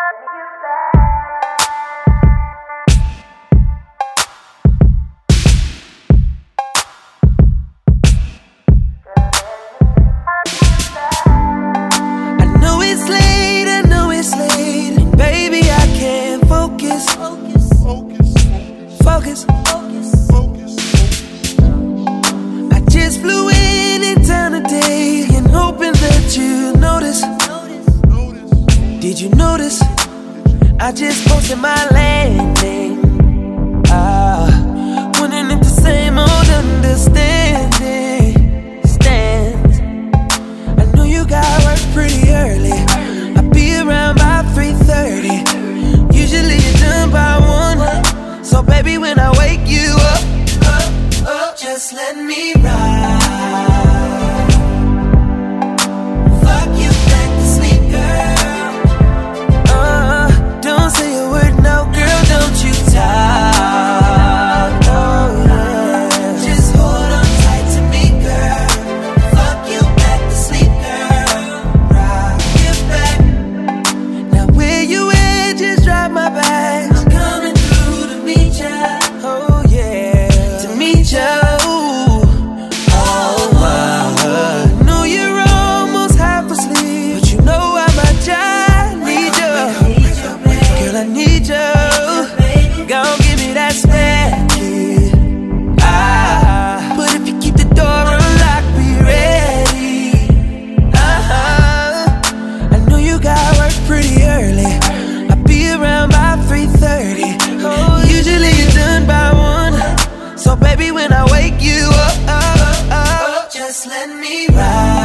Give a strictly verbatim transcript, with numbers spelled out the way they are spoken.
Focus, focus, focus. I just flew in in town today and hoping that you notice. Did you notice? I just posted my landing. Ah, wondering if the same old understanding stands. I know you got work pretty early. I'll be around by three thirty. Usually you're done by one. So baby, when I wake you up, up, up, just let me ride. Fuck you back to sleep, girl. Uh, don't say a word, no, girl, don't you talk. Oh, yeah. Just hold on tight to me, girl. Fuck you back to sleep, girl. Rock you back. Now where you at, just drive my back. Oh yeah, to meet you. Oh wow, I know you're almost half asleep, but you know how much I need you. Girl, I need you. Gon' give me that spare key. Ah, but if you keep the door unlocked, be ready. Uh-huh. I know you got work pretty early. I'll be around by three thirty. Oh, usually you're done by one. So baby, when I wake you up, up, up, up, just let me ride.